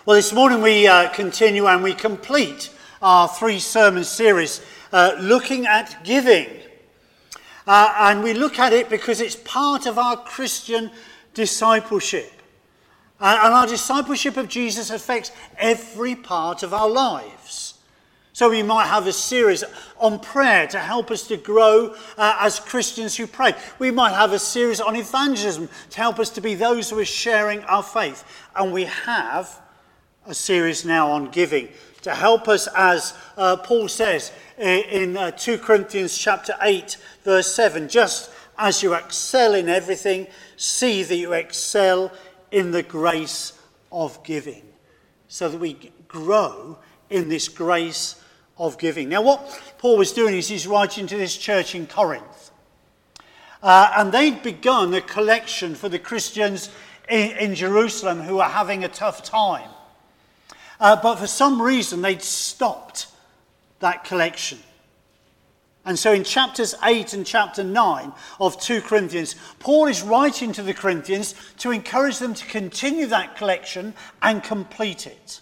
Well, this morning we continue and we complete our 3-sermon series looking at giving. And we look at it because it's part of our Christian discipleship. And our discipleship of Jesus affects every part of our lives. So we might have a series on prayer to help us to grow as Christians who pray. We might have a series on evangelism to help us to be those who are sharing our faith. And we have a series now on giving to help us, as Paul says in 2 Corinthians chapter 8, verse 7, just as you excel in everything, see that you excel in the grace of giving, so that we grow in this grace of giving. Now, what Paul was doing is he's writing to this church in Corinth. And they'd begun a collection for the Christians in Jerusalem who are having a tough time. But for some reason, they'd stopped that collection. And so in chapters 8 and chapter 9 of 2 Corinthians, Paul is writing to the Corinthians to encourage them to continue that collection and complete it.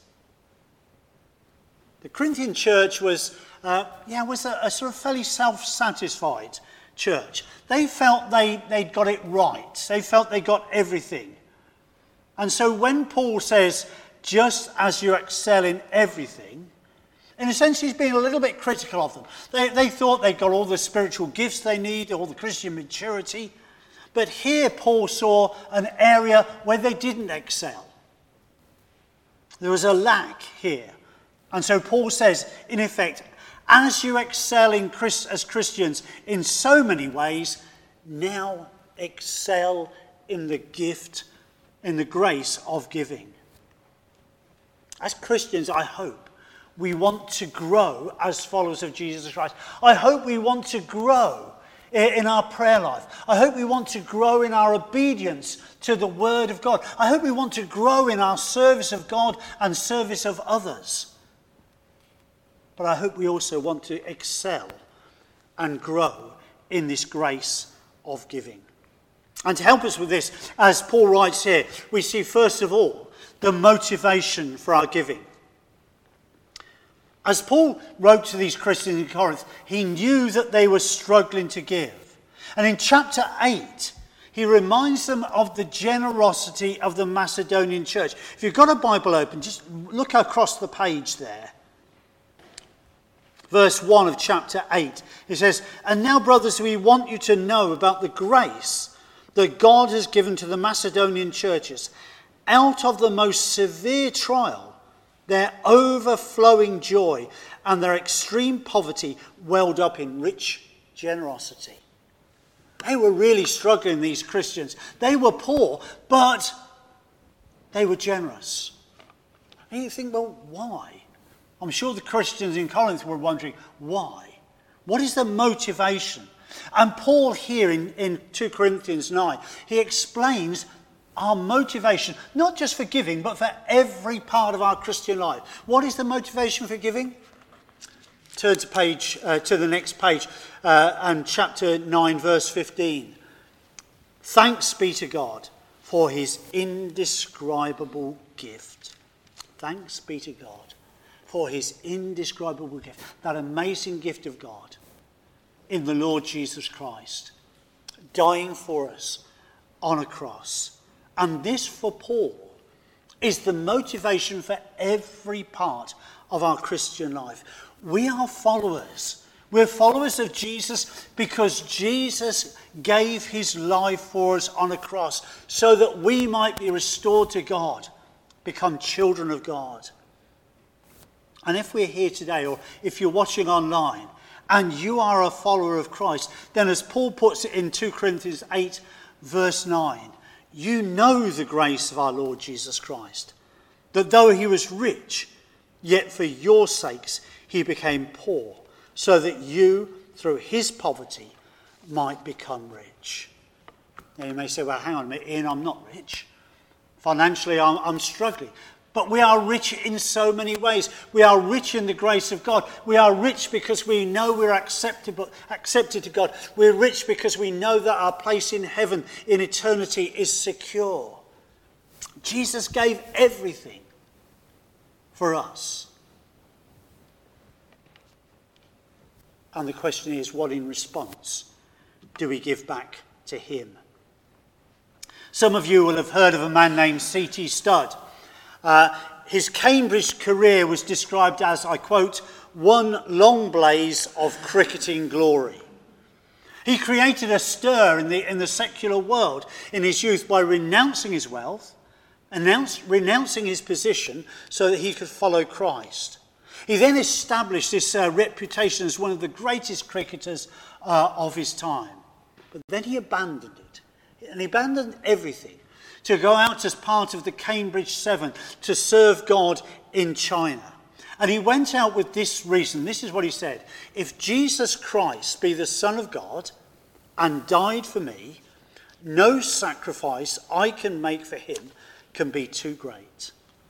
The Corinthian church was a sort of fairly self-satisfied church. They felt they'd got it right. They felt they got everything. And so when Paul says, just as you excel in everything, in a sense he's being a little bit critical of them. They thought they'd got all the spiritual gifts they need, all the Christian maturity. But here Paul saw an area where they didn't excel. There was a lack here. And so Paul says, in effect, as you excel as Christians in so many ways, now excel in the gift, in the grace of giving. As Christians, I hope we want to grow as followers of Jesus Christ. I hope we want to grow in our prayer life. I hope we want to grow in our obedience to the Word of God. I hope we want to grow in our service of God and service of others. But I hope we also want to excel and grow in this grace of giving. And to help us with this, as Paul writes here, we see first of all the motivation for our giving. As Paul wrote to these Christians in Corinth, he knew that they were struggling to give. And in chapter 8, he reminds them of the generosity of the Macedonian church. If you've got a Bible open, just look across the page there. Verse 1 of chapter 8, it says, "And now, brothers, we want you to know about the grace that God has given to the Macedonian churches. Out of the most severe trial, their overflowing joy and their extreme poverty welled up in rich generosity." They were really struggling, these Christians. They were poor, but they were generous. And you think, well, why? I'm sure the Christians in Corinth were wondering, why? What is the motivation? And Paul here in 2 Corinthians 9, he explains our motivation, not just for giving, but for every part of our Christian life. What is the motivation for giving? Turn to the next page, and chapter 9, verse 15. "Thanks be to God for his indescribable gift." Thanks be to God for his indescribable gift, that amazing gift of God in the Lord Jesus Christ, dying for us on a cross. And this, for Paul, is the motivation for every part of our Christian life. We are followers. We're followers of Jesus because Jesus gave his life for us on a cross so that we might be restored to God, become children of God. And if we're here today, or if you're watching online, and you are a follower of Christ, then as Paul puts it in 2 Corinthians 8, verse 9, you know the grace of our Lord Jesus Christ, that though he was rich, yet for your sakes he became poor, so that you, through his poverty, might become rich. Now you may say, well, hang on a minute, Ian, I'm not rich. Financially, I'm struggling. But we are rich in so many ways. We are rich in the grace of God. We are rich because we know we're accepted to God. We're rich because we know that our place in heaven, in eternity, is secure. Jesus gave everything. for us. And the question is, what in response do we give back to him? Some of you will have heard of a man named C.T. Studd. His Cambridge career was described as, I quote, one long blaze of cricketing glory. He created a stir in the secular world in his youth by renouncing his wealth, renouncing his position so that he could follow Christ. He then established this reputation as one of the greatest cricketers of his time. But then he abandoned it. And he abandoned everything to go out as part of the Cambridge Seven to serve God in China. And he went out with this reason. This is what he said. If Jesus Christ be the Son of God and died for me, no sacrifice I can make for him can be too great.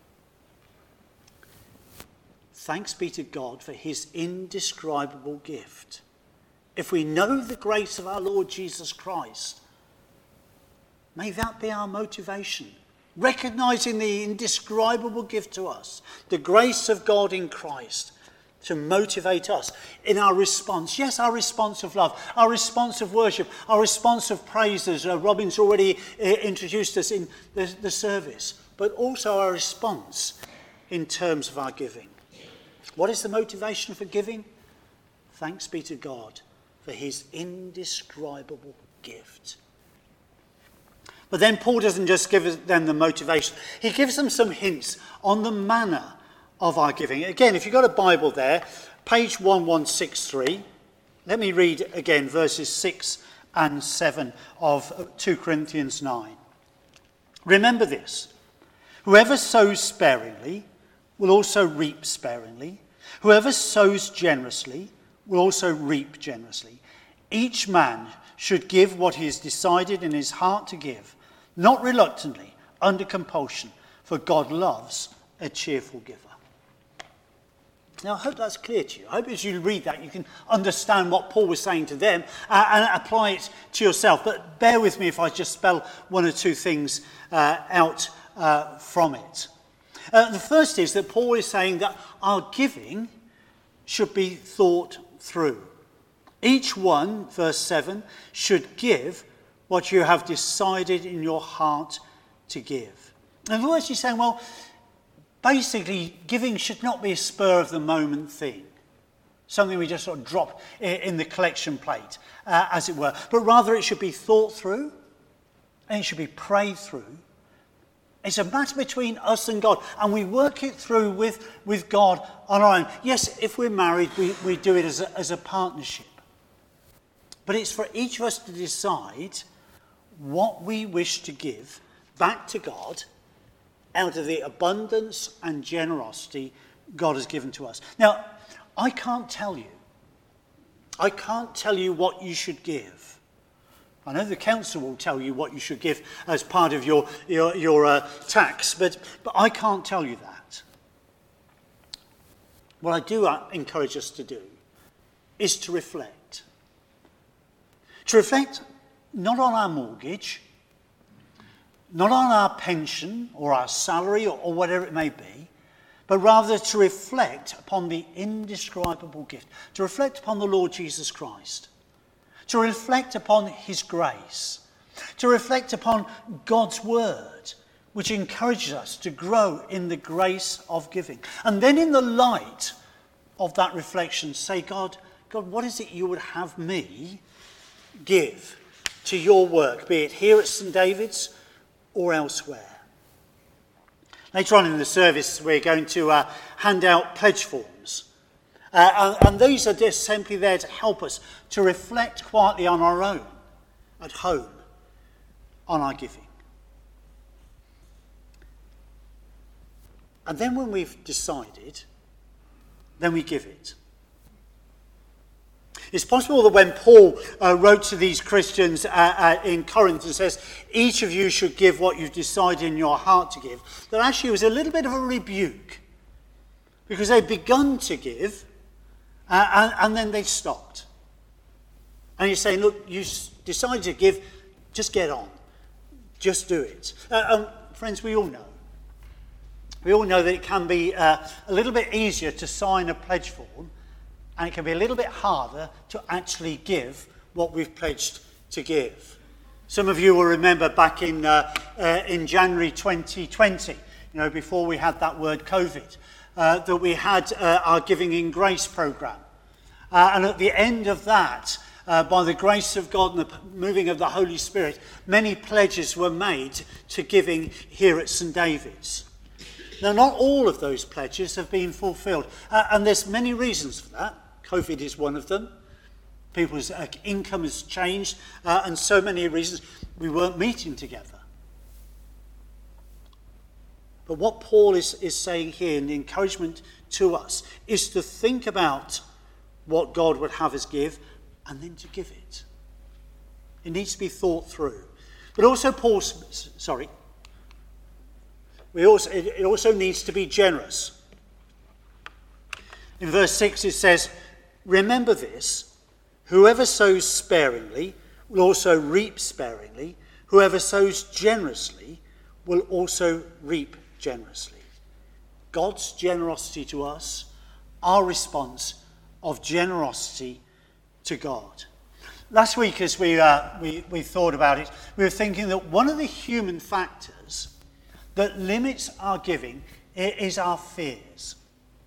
Thanks be to God for his indescribable gift. If we know the grace of our Lord Jesus Christ, may that be our motivation. Recognizing the indescribable gift to us, the grace of God in Christ, to motivate us in our response. Yes, our response of love, our response of worship, our response of praise, as Robin's already introduced us in the service, but also our response in terms of our giving. What is the motivation for giving? Thanks be to God for his indescribable gift. But then Paul doesn't just give them the motivation. He gives them some hints on the manner of our giving. Again, if you've got a Bible there, page 1163, let me read again verses 6 and 7 of 2 Corinthians 9. Remember this: whoever sows sparingly will also reap sparingly. Whoever sows generously will also reap generously. Each man should give what he has decided in his heart to give, not reluctantly, under compulsion, for God loves a cheerful giver. Now, I hope that's clear to you. I hope as you read that, you can understand what Paul was saying to them and apply it to yourself. But bear with me if I just spell one or two things out from it. The first is that Paul is saying that our giving should be thought through. Each one, verse 7, should give what you have decided in your heart to give. In other words, he's saying, well, basically, giving should not be a spur-of-the-moment thing, something we just sort of drop in the collection plate, as it were. But rather, it should be thought through, and it should be prayed through. It's a matter between us and God, and we work it through with God on our own. Yes, if we're married, we do it as a partnership. But it's for each of us to decide what we wish to give back to God out of the abundance and generosity God has given to us. Now, I can't tell you what you should give. I know the council will tell you what you should give as part of your tax, but I can't tell you that. What I do encourage us to do is to reflect. To reflect not on our mortgage, not on our pension or our salary or whatever it may be, but rather to reflect upon the indescribable gift, to reflect upon the Lord Jesus Christ, to reflect upon his grace, to reflect upon God's word, which encourages us to grow in the grace of giving. And then in the light of that reflection, say, God, what is it you would have me give to your work, be it here at St. David's or elsewhere? Later on in the service, we're going to hand out pledge forms. And these are just simply there to help us to reflect quietly on our own, at home, on our giving. And then when we've decided, then we give it. It's possible that when Paul wrote to these Christians in Corinth and says, each of you should give what you've decided in your heart to give, that actually it was a little bit of a rebuke, because they'd begun to give and then they stopped. And he's saying, look, you decided to give, just get on. Just do it. Friends, we all know We all know that it can be a little bit easier to sign a pledge form, and it can be a little bit harder to actually give what we've pledged to give. Some of you will remember back in January 2020, before we had that word COVID, that we had our Giving in Grace programme. And at the end of that, by the grace of God and the moving of the Holy Spirit, many pledges were made to giving here at St David's. Now, not all of those pledges have been fulfilled, and there's many reasons for that. COVID is one of them. People's income has changed, and so many reasons. We weren't meeting together. But what Paul is saying here, and the encouragement to us, is to think about what God would have us give, and then to give it. It needs to be thought through. But also it also needs to be generous. In verse 6 it says, "Remember this, whoever sows sparingly will also reap sparingly. Whoever sows generously will also reap generously." God's generosity to us, our response of generosity to God. Last week, as we thought about it, we were thinking that one of the human factors that limits our giving is our fears.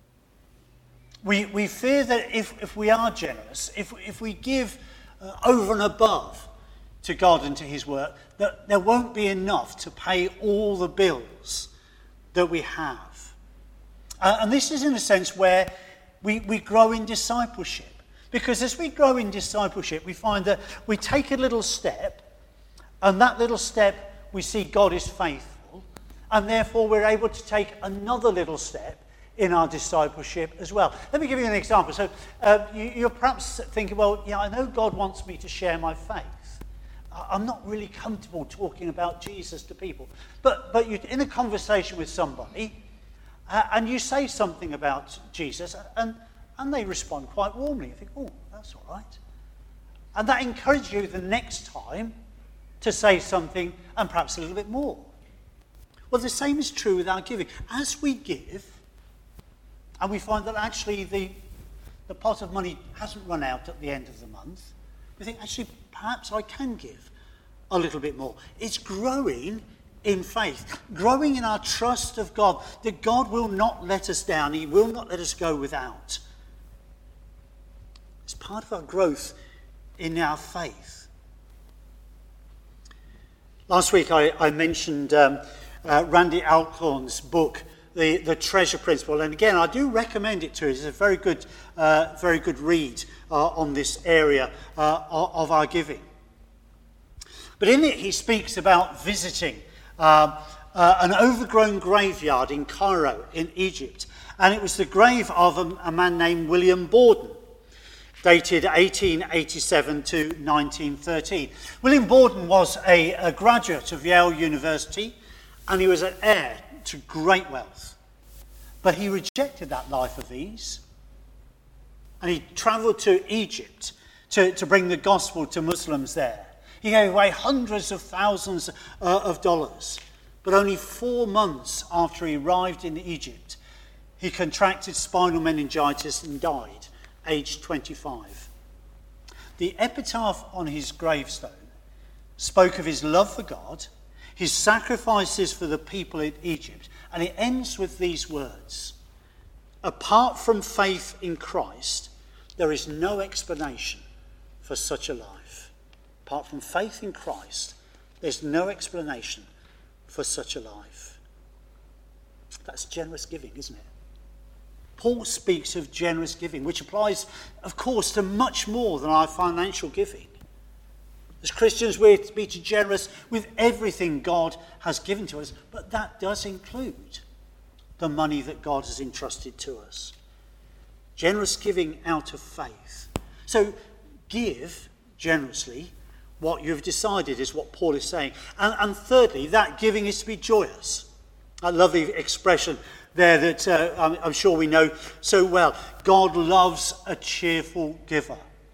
We fear that if we are generous, if we give over and above to God and to his work, that there won't be enough to pay all the bills that we have. And this is in a sense where we grow in discipleship. Because as we grow in discipleship, we find that we take a little step, and that little step we see God is faithful, and therefore we're able to take another little step in our discipleship as well. Let me give you an example. So you're perhaps thinking, well, I know God wants me to share my faith. I'm not really comfortable talking about Jesus to people. But you're in a conversation with somebody, and you say something about Jesus, and they respond quite warmly. You think, oh, that's all right. And that encourages you the next time to say something, and perhaps a little bit more. Well, the same is true with our giving. As we give, and we find that actually the pot of money hasn't run out at the end of the month, we think, actually, perhaps I can give a little bit more. It's growing in faith, growing in our trust of God, that God will not let us down. He will not let us go without. It's part of our growth in our faith. Last week I mentioned Randy Alcorn's book, The Treasure Principle, and again I do recommend it to you. It's a very good read on this area of our giving. But in it he speaks about visiting an overgrown graveyard in Cairo in Egypt, and it was the grave of a man named William Borden, dated 1887 to 1913. William Borden was a graduate of Yale University, and he was an heir to great wealth. But he rejected that life of ease, and he travelled to Egypt to bring the gospel to Muslims there. He gave away hundreds of thousands of dollars, but only 4 months after he arrived in Egypt, he contracted spinal meningitis and died, aged 25. The epitaph on his gravestone spoke of his love for God, his sacrifices for the people in Egypt, and it ends with these words: "Apart from faith in Christ, there is no explanation for such a life." Apart from faith in Christ, there's no explanation for such a life. That's generous giving, isn't it? Paul speaks of generous giving, which applies, of course, to much more than our financial giving. As Christians, we're to be generous with everything God has given to us, but that does include the money that God has entrusted to us. Generous giving out of faith. So give generously what you've decided, is what Paul is saying. And thirdly, that giving is to be joyous. A lovely expression there that I'm sure we know so well. God loves a cheerful giver.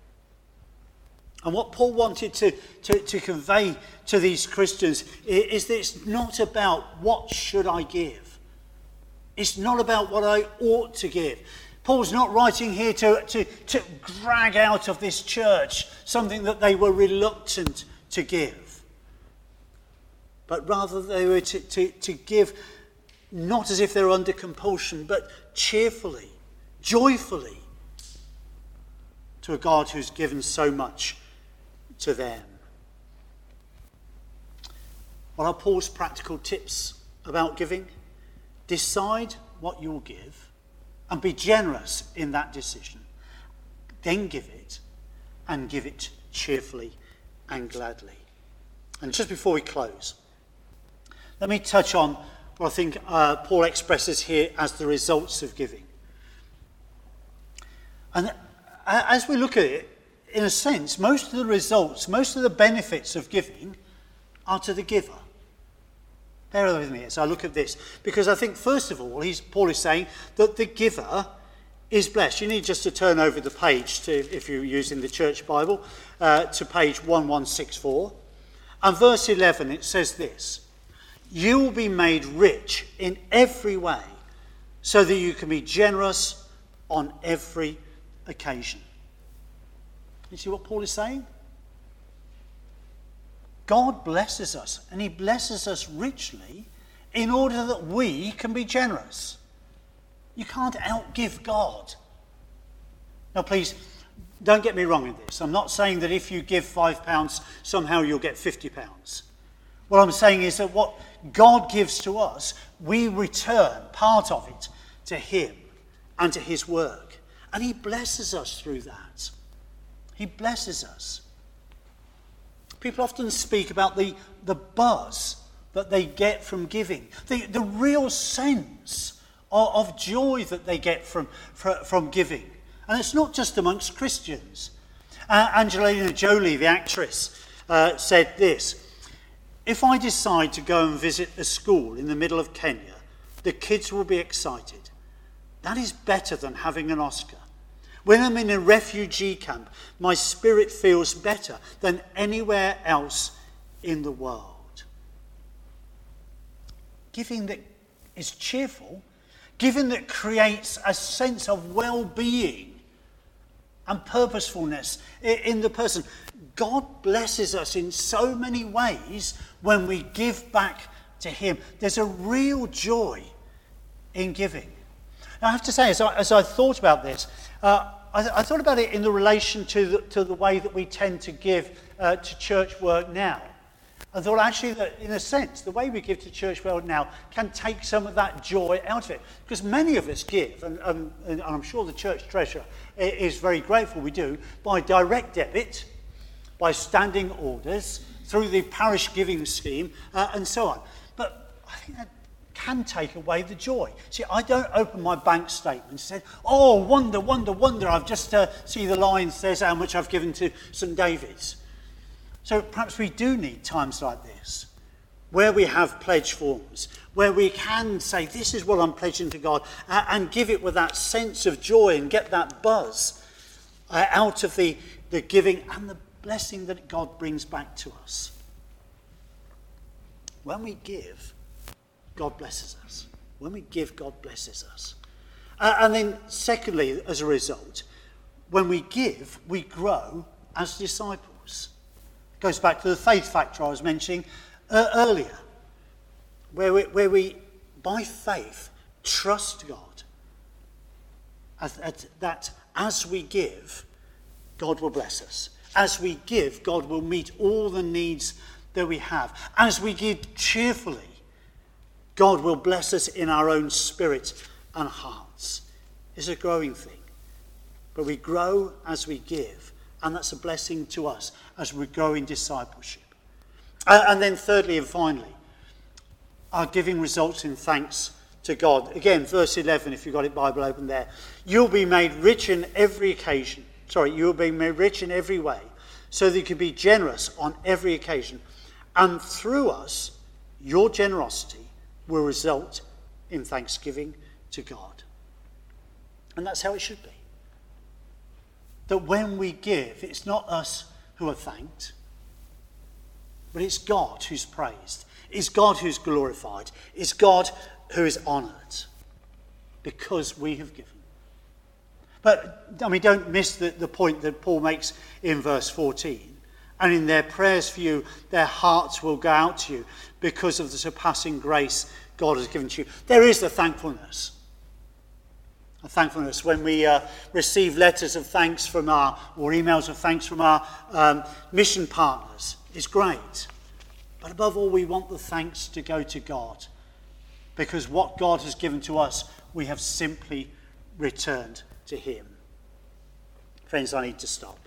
And what Paul wanted to convey to these Christians is that it's not about what should I give, It's not about what I ought to give. Paul's not writing here to drag out of this church something that they were reluctant to give. But rather they were to give not as if they're under compulsion, but cheerfully, joyfully, to a God who's given so much to them. What are Paul's practical tips about giving? Decide what you'll give and be generous in that decision. Then give it, and give it cheerfully and gladly. And just before we close, let me touch on what I think Paul expresses here as the results of giving. And as we look at it, in a sense, most of the results, most of the benefits of giving are to the giver. Bear with me as I look at this, because I think, first of all, Paul is saying that the giver is blessed. You need just to turn over the page, if you're using the church Bible, to page 1164. And verse 11, it says this: you will be made rich in every way, so that you can be generous on every occasion. You see what Paul is saying? God blesses us, and he blesses us richly in order that we can be generous. You can't outgive God. Now please, don't get me wrong in this. I'm not saying that if you give £5, somehow you'll get £50. What I'm saying is that what God gives to us, we return part of it to him and to his work. And he blesses us through that. He blesses us. People often speak about the buzz that they get from giving, the real sense of joy that they get from giving. And it's not just amongst Christians. Angelina Jolie, the actress, said this: if I decide to go and visit a school in the middle of Kenya, the kids will be excited. That is better than having an Oscar. When I'm in a refugee camp, my spirit feels better than anywhere else in the world. Giving that is cheerful, giving that creates a sense of well-being and purposefulness in the person. God blesses us in so many ways when we give back to him. There's a real joy in giving. Now, I have to say, as I thought about this, I thought about it in the relation to the way that we tend to give to church work now. I thought actually that, in a sense, the way we give to church work now can take some of that joy out of it. Because many of us give, and I'm sure the church treasurer is very grateful we do, by direct debit, by standing orders, through the parish giving scheme, and so on. But I think that can take away the joy. See, I don't open my bank statement and say, oh, wonder, wonder, wonder, I've just see the line says how much I've given to St. David's. So perhaps we do need times like this, where we have pledge forms, where we can say, this is what I'm pledging to God, and give it with that sense of joy and get that buzz out of the giving and the blessing that God brings back to us. When we give, God blesses us. When we give, God blesses us. And then secondly, as a result, when we give, we grow as disciples. It goes back to the faith factor I was mentioning earlier, where we, by faith, trust God. That as we give, God will bless us. As we give, God will meet all the needs that we have. As we give cheerfully, God will bless us in our own spirit and hearts. It's a growing thing. But we grow as we give, and that's a blessing to us as we grow in discipleship. And then thirdly and finally, our giving results in thanks to God. Again, verse 11, if you've got your Bible open there. You'll be made rich in every occasion. You'll be made rich in every way, so that you can be generous on every occasion. And through us, your generosity will result in thanksgiving to God. And that's how it should be. That when we give, it's not us who are thanked, but it's God who's praised. It's God who's glorified. It's God who is honoured. because we have given. But, don't miss the point that Paul makes in verse 14. And in their prayers for you, their hearts will go out to you because of the surpassing grace God has given to you. There is a thankfulness. A thankfulness when we receive letters of thanks or emails of thanks from our mission partners. It's great. But above all, we want the thanks to go to God, because what God has given to us, we have simply returned to him. Friends, I need to stop.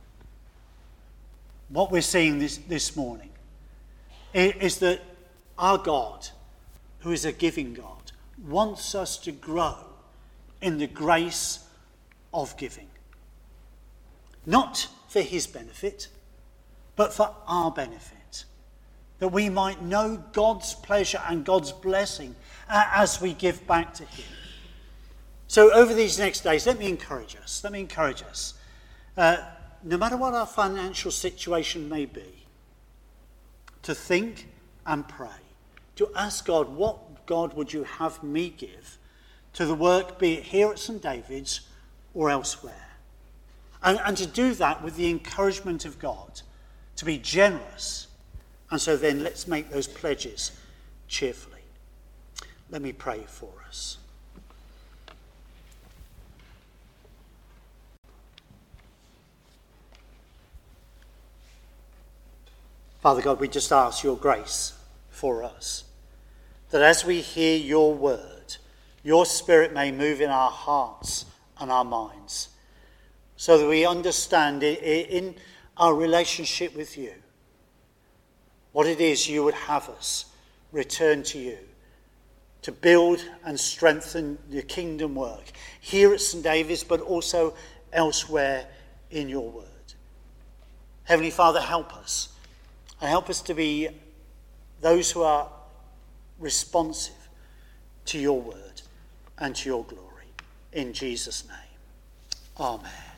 What we're seeing this morning is that our God, who is a giving God, wants us to grow in the grace of giving. Not for his benefit, but for our benefit. That we might know God's pleasure and God's blessing as we give back to him. So over these next days, let me encourage us. No matter what our financial situation may be, to think and pray, to ask God, what God would you have me give to the work, be it here at St. David's or elsewhere? And to do that with the encouragement of God, to be generous. And so then let's make those pledges cheerfully. Let me pray for us. Father God, we just ask your grace for us, that as we hear your word, your Spirit may move in our hearts and our minds, so that we understand in our relationship with you what it is you would have us return to you, to build and strengthen your kingdom work here at St. David's, but also elsewhere in your word. Heavenly Father, help us. And help us to be those who are responsive to your word and to your glory. In Jesus' name, amen.